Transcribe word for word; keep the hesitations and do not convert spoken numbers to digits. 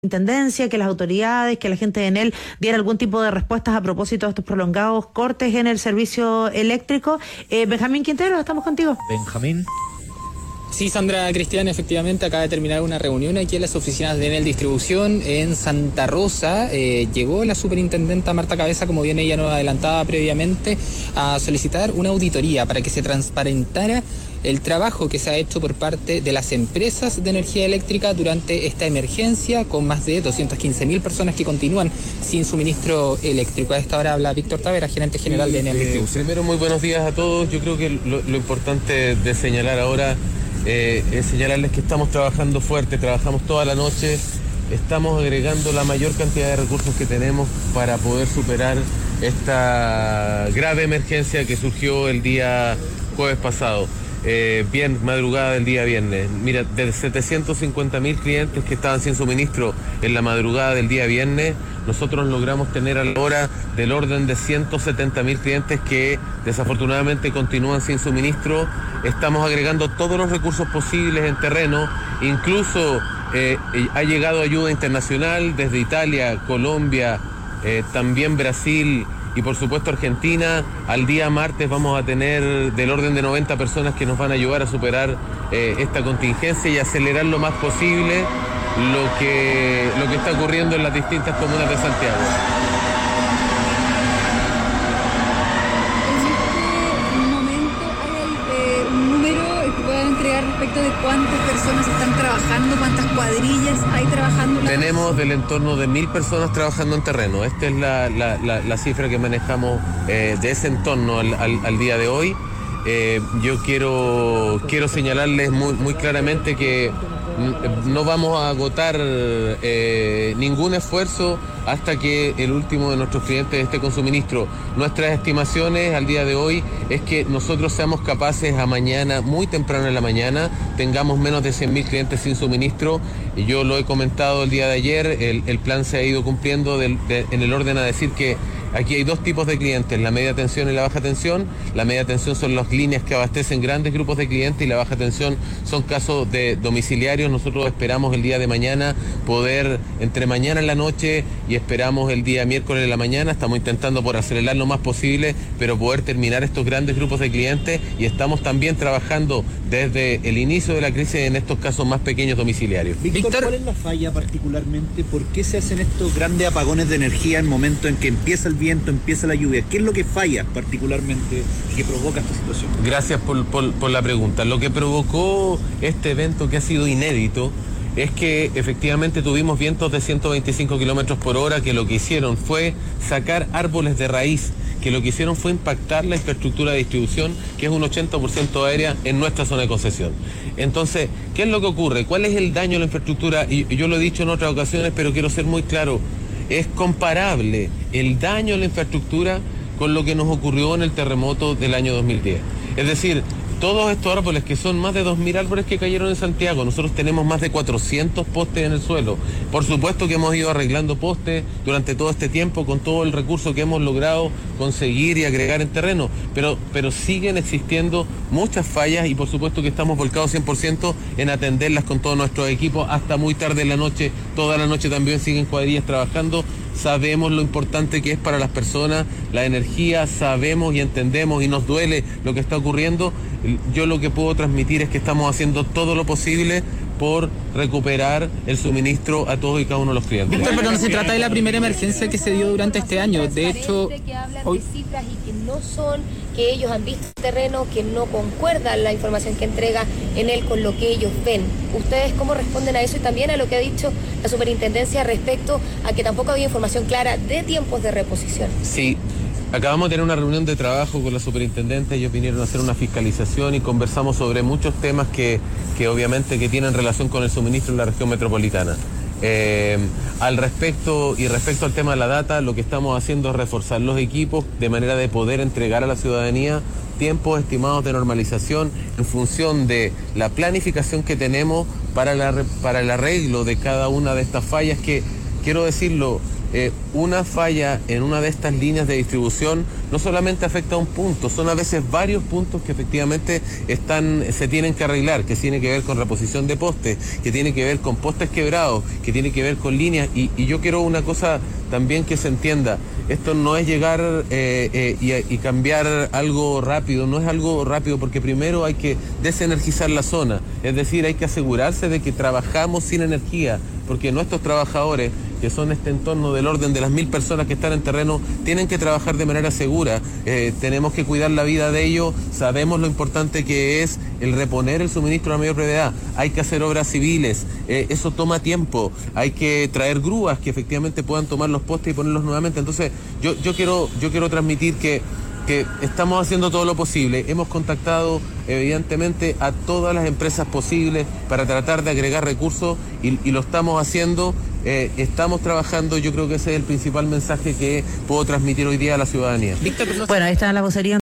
Intendencia, que las autoridades, que la gente de Enel diera algún tipo de respuestas a propósito de estos prolongados cortes en el servicio eléctrico. Eh, Benjamín Quintero, estamos contigo. Benjamín. Sí, Sandra Cristian, efectivamente acaba de terminar una reunión aquí en las oficinas de Enel Distribución en Santa Rosa. Eh, llegó la superintendenta Marta Cabeza, como bien ella nos adelantaba previamente, a solicitar una auditoría para que se transparentara el trabajo que se ha hecho por parte de las empresas de energía eléctrica durante esta emergencia, con más de doscientas quince mil personas que continúan sin suministro eléctrico. A esta hora habla Víctor Tavera, gerente general de Enel Distribución. Eh, primero, muy buenos días a todos. Yo creo que lo, lo importante de señalar ahora eh, es señalarles que estamos trabajando fuerte, trabajamos toda la noche, estamos agregando la mayor cantidad de recursos que tenemos para poder superar esta grave emergencia que surgió el día jueves pasado. Eh, bien, madrugada del día viernes. Mira, de setecientos cincuenta mil clientes que estaban sin suministro en la madrugada del día viernes, nosotros logramos tener a la hora del orden de ciento setenta mil clientes que desafortunadamente continúan sin suministro. Estamos agregando todos los recursos posibles en terreno, incluso eh, ha llegado ayuda internacional desde Italia, Colombia, eh, también Brasil y por supuesto Argentina. Al día martes vamos a tener del orden de noventa personas que nos van a ayudar a superar eh, esta contingencia y acelerar lo más posible lo que, lo que está ocurriendo en las distintas comunas de Santiago. Respecto de cuántas personas están trabajando, cuántas cuadrillas hay trabajando. Tenemos del entorno de mil personas trabajando en terreno. Esta es la, la, la, la cifra que manejamos eh, de ese entorno al, al, al día de hoy. Eh, yo quiero, quiero señalarles muy, muy claramente que no vamos a agotar eh, ningún esfuerzo hasta que el último de nuestros clientes esté con suministro. Nuestras estimaciones al día de hoy es que nosotros seamos capaces a mañana, muy temprano en la mañana, tengamos menos de cien mil clientes sin suministro. Y yo lo he comentado el día de ayer, el, el plan se ha ido cumpliendo del, de, en el orden a decir que aquí hay dos tipos de clientes, la media tensión y la baja tensión. La media tensión son las líneas que abastecen grandes grupos de clientes y la baja tensión son casos de domiciliarios. Nosotros esperamos el día de mañana poder, entre mañana en la noche y esperamos el día miércoles en la mañana, estamos intentando por acelerar lo más posible, pero poder terminar estos grandes grupos de clientes, y estamos también trabajando desde el inicio de la crisis en estos casos más pequeños domiciliarios. Víctor, ¿cuál es la falla particularmente? ¿Por qué se hacen estos grandes apagones de energía en momento en que empieza el viento, empieza la lluvia? ¿Qué es lo que falla particularmente y que provoca esta situación? Gracias por, por, por la pregunta. Lo que provocó este evento, que ha sido inédito, es que efectivamente tuvimos vientos de ciento veinticinco kilómetros por hora que lo que hicieron fue sacar árboles de raíz, que lo que hicieron fue impactar la infraestructura de distribución, que es un ochenta por ciento aérea en nuestra zona de concesión. Entonces, ¿qué es lo que ocurre? ¿Cuál es el daño a la infraestructura? Y yo lo he dicho en otras ocasiones, pero quiero ser muy claro. Es comparable el daño a la infraestructura con lo que nos ocurrió en el terremoto del año dos mil diez. Es decir, todos estos árboles, que son más de dos mil árboles que cayeron en Santiago, nosotros tenemos más de cuatrocientos postes en el suelo. Por supuesto que hemos ido arreglando postes durante todo este tiempo con todo el recurso que hemos logrado conseguir y agregar en terreno, pero, pero siguen existiendo muchas fallas y por supuesto que estamos volcados cien por ciento en atenderlas con todos nuestros equipos hasta muy tarde en la noche. Toda la noche también siguen cuadrillas trabajando. Sabemos lo importante que es para las personas la energía, sabemos y entendemos y nos duele lo que está ocurriendo. Yo lo que puedo transmitir es que estamos haciendo todo lo posible por recuperar el suministro a todos y cada uno de los clientes. Víctor, pero no se trata de la primera emergencia que se dio durante este año. De hecho, que hablan de cifras y que no son, que ellos han visto terreno, que no concuerda la información que entrega Enel con lo que ellos ven. ¿Ustedes cómo responden a eso y también a lo que ha dicho la superintendencia respecto a que tampoco había información clara de tiempos de reposición? Sí. Acabamos de tener una reunión de trabajo con la superintendente, ellos vinieron a hacer una fiscalización y conversamos sobre muchos temas que, que obviamente que tienen relación con el suministro en la región metropolitana. Eh, al respecto y respecto al tema de la data, lo que estamos haciendo es reforzar los equipos de manera de poder entregar a la ciudadanía tiempos estimados de normalización en función de la planificación que tenemos para, la, para el arreglo de cada una de estas fallas que, quiero decirlo, eh, una falla en una de estas líneas de distribución no solamente afecta a un punto, son a veces varios puntos que efectivamente están, se tienen que arreglar, que tiene que ver con reposición de postes, que tiene que ver con postes quebrados, que tiene que ver con líneas, y, y yo quiero una cosa también que se entienda, esto no es llegar eh, eh, y, y cambiar algo rápido, no es algo rápido porque primero hay que desenergizar la zona, es decir, hay que asegurarse de que trabajamos sin energía, porque nuestros trabajadores, que son este entorno del orden de las mil personas que están en terreno, tienen que trabajar de manera segura, eh, tenemos que cuidar la vida de ellos, sabemos lo importante que es el reponer el suministro a la mayor brevedad, hay que hacer obras civiles, eh, eso toma tiempo, hay que traer grúas que efectivamente puedan tomar los postes y ponerlos nuevamente, entonces yo, yo, quiero, yo quiero transmitir que que estamos haciendo todo lo posible. Hemos contactado evidentemente a todas las empresas posibles para tratar de agregar recursos y, y lo estamos haciendo, eh, estamos trabajando, yo creo que ese es el principal mensaje que puedo transmitir hoy día a la ciudadanía. Bueno, ahí está la vocería